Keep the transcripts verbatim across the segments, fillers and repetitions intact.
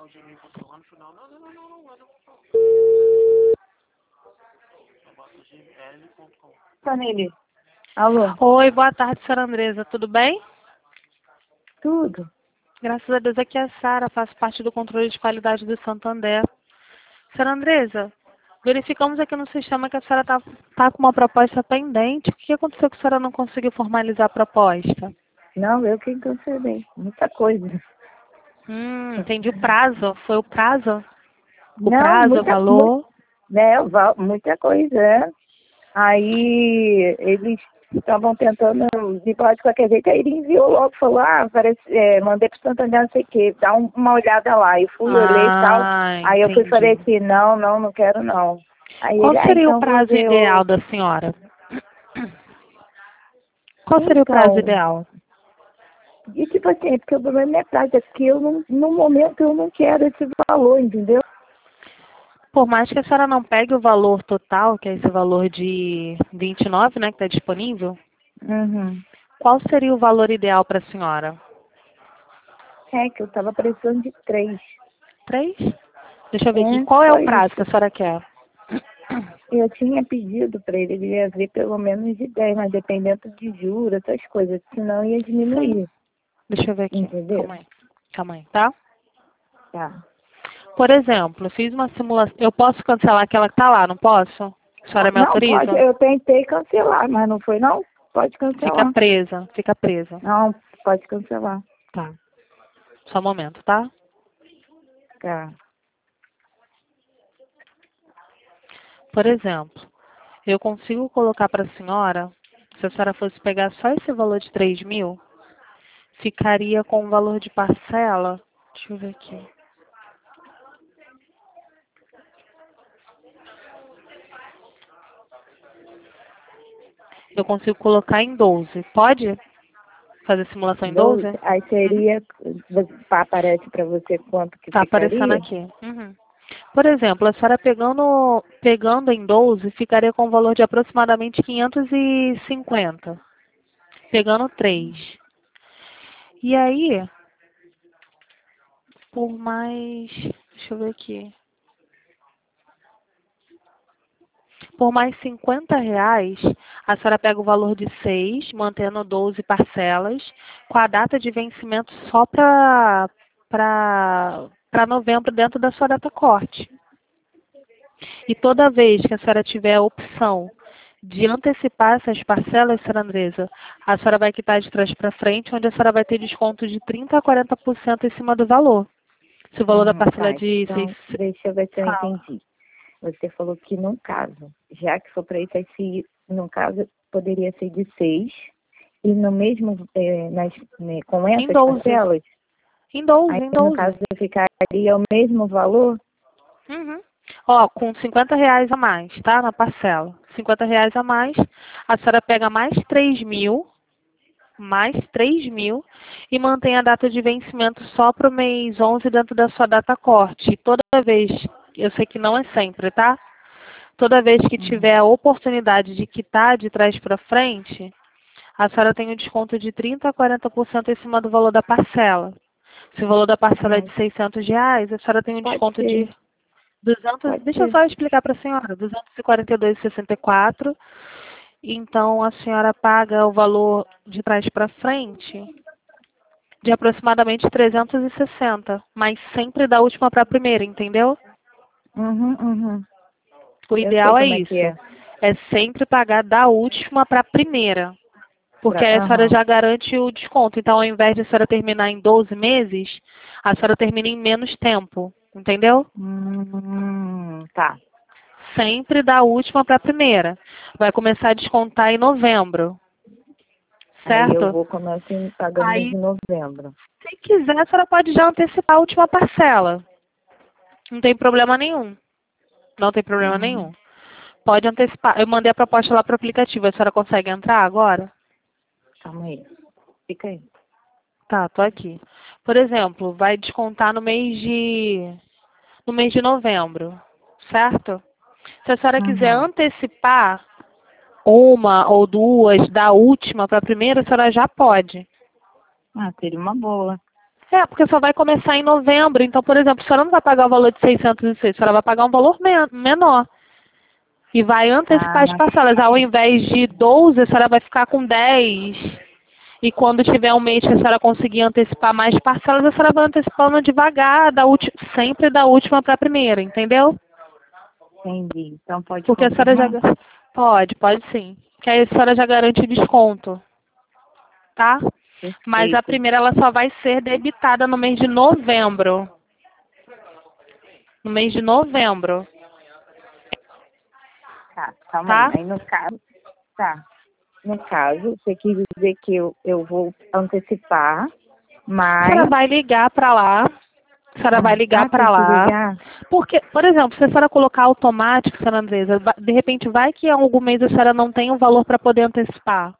Tá nele. Alô? Oi, boa tarde, senhora Andresa. Tudo bem? Tudo. Graças a Deus, aqui é a Sara, faço parte do controle de qualidade do Santander. Senhora Andresa, verificamos aqui no sistema que a senhora está tá com uma proposta pendente. O que aconteceu que a senhora não conseguiu formalizar a proposta? Não, eu que cancelei. Muita coisa. Hum, entendi o prazo. Foi o prazo? O Não, prazo, o muita, mu valor? né, val- muita coisa, é. Aí eles estavam tentando de falar de qualquer jeito, aí ele enviou logo, falou, ah, parece, é, mandei pro Santander, não sei o quê, dá um- uma olhada lá. E fui, olhei e tal. Ah, Aí eu fui e falei entendi. assim, não, não, não quero não. Aí Qual ele, ah, seria o então vou prazo ver ideal outro. da senhora? Qual seria o prazo Então, ideal? e tipo assim, é porque o problema é prática, é que eu não, no momento eu não quero esse valor, entendeu? Por mais que a senhora não pegue o valor total, que é esse valor de vinte e nove, né, que está disponível, Uhum. qual seria o valor ideal para a senhora? É que eu tava precisando de três. Três? Deixa eu ver aqui. É, Qual é só o prazo que a isso. senhora quer? Eu tinha pedido para ele, ele ia ver pelo menos de dez, mas dependendo de juros, essas coisas, senão ia Sim. diminuir. Deixa eu ver aqui. Entendeu? Calma aí. Calma aí, tá? Tá. Por exemplo, eu fiz uma simulação. Eu posso cancelar aquela que tá lá, não posso? A senhora me Não, pode, autoriza? eu tentei cancelar, mas não foi não? Pode Fica cancelar. presa, fica presa. Não, pode cancelar. Tá. Só um momento, tá? Tá. Por exemplo, eu consigo colocar para a senhora, se a senhora fosse pegar só esse valor de três mil, ficaria com o valor de parcela. Deixa eu ver aqui. Eu consigo colocar em doze. Pode fazer simulação em doze? doze, aí Uhum. seria, aparece para você quanto que Tá aparecendo ficaria? aqui. Uhum. Por exemplo, a senhora pegando, pegando em doze, ficaria com um valor de aproximadamente quinhentos e cinquenta. Pegando três. E aí, por mais... Deixa eu ver aqui. Por mais cinquenta reais, a senhora pega o valor de seis, mantendo doze parcelas, com a data de vencimento só para para novembro dentro da sua data corte. E toda vez que a senhora tiver a opção de antecipar essas parcelas, senhora Andresa, a senhora vai quitar de trás para frente, onde a senhora vai ter desconto de trinta a quarenta por cento em cima do valor. Se o valor da Hum, parcela é tá, de então seis... deixa eu ver se eu Fala. entendi. Você falou que num caso, já que for para isso, aí se, num caso poderia ser de seis, e no mesmo, é, nas, né, com Em essas doze. parcelas, Em doze, aí em no doze. caso ficaria o mesmo valor? Uhum. Ó, com cinquenta reais a mais, tá? Na parcela. cinquenta reais a mais, a senhora pega mais três mil, mais três mil, e mantém a data de vencimento só para o mês onze dentro da sua data corte. Toda vez, eu sei que não é sempre, tá? Toda vez que Uhum. tiver a oportunidade de quitar de trás para frente, a senhora tem um desconto de trinta a quarenta por cento em cima do valor da parcela. Se o valor da parcela é Hum, de seiscentos reais, a senhora tem um pode desconto de ser, duzentos, pode deixa eu ser. só explicar para a senhora, duzentos e quarenta e dois reais e sessenta e quatro. Então a senhora paga o valor de trás para frente de aproximadamente trezentos e sessenta, mas sempre da última para a primeira, entendeu? Uhum, uhum. O Eu sei ideal é como é que isso, é. é sempre pagar da última para a primeira, porque Pra, aí a senhora aham. já garante o desconto. Então ao invés de a senhora terminar em doze meses, a senhora termina em menos tempo, entendeu? Hum, tá. Sempre da última para a primeira. Vai começar a descontar em novembro, Aí eu certo? vou começar pagando Aí, de novembro. se quiser, a senhora pode já antecipar a última parcela. Não tem problema nenhum. Não tem problema Uhum. nenhum. Pode antecipar. Eu mandei a proposta lá para o aplicativo. A senhora consegue entrar agora? Calma aí. Fica aí. Tá, tô aqui. Por exemplo, vai descontar no mês de no mês de novembro, certo? Se a senhora quiser Uhum. antecipar uma ou duas da última para a primeira, a senhora já pode. Ah, seria uma boa. É, porque só vai começar em novembro. Então, por exemplo, a senhora não vai pagar o valor de seiscentos e seis, a senhora vai pagar um valor men menor. E vai antecipar as Ah, parcelas. Ao invés de doze, a senhora vai ficar com dez. E quando tiver um mês que a senhora conseguir antecipar mais parcelas, a senhora vai antecipando devagar, da sempre da última para a primeira, entendeu? entendi. Então pode Porque a senhora já... confirmar? Pode, pode sim. Que aí a senhora já garante desconto, tá? Mas a Perfeito. primeira ela só vai ser debitada no mês de novembro. No mês de novembro, Tá, calma aí. tá? Aí no caso, tá. No caso, você quis dizer que eu, eu vou antecipar, A senhora mas... vai ligar para lá. A senhora vai Hum, ligar ah, tem para que lá. ligar? Porque, por exemplo, se a senhora colocar automático, senhora Andresa, va- de repente vai que em algum mês a senhora não tem o valor para poder antecipar.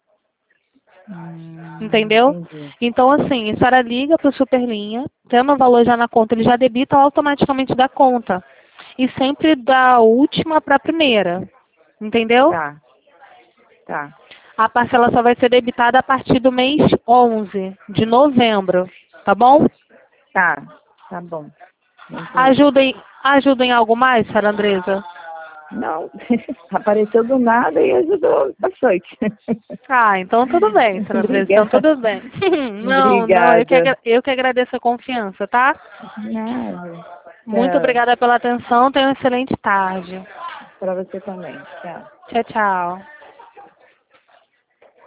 Hum, Entendeu? entendi. Então, assim, a senhora liga para o Superlinha, tendo o valor já na conta, ele já debita automaticamente da conta. E sempre da última para a primeira. Entendeu? Tá, tá, A parcela só vai ser debitada a partir do mês onze de novembro. Tá bom? tá, tá bom. Muito bem. Ajuda em, ajuda em algo mais, senhora Andresa? Não, apareceu do nada e ajudou bastante. Ah, então tudo bem, senhora Andressa, então Obrigada. tudo bem. Não, não, eu que, Obrigada. agra- eu que agradeço a confiança, tá? Nada. Muito Tchau. obrigada pela atenção, tenha uma excelente tarde. Para você também. Tchau. Tchau, tchau.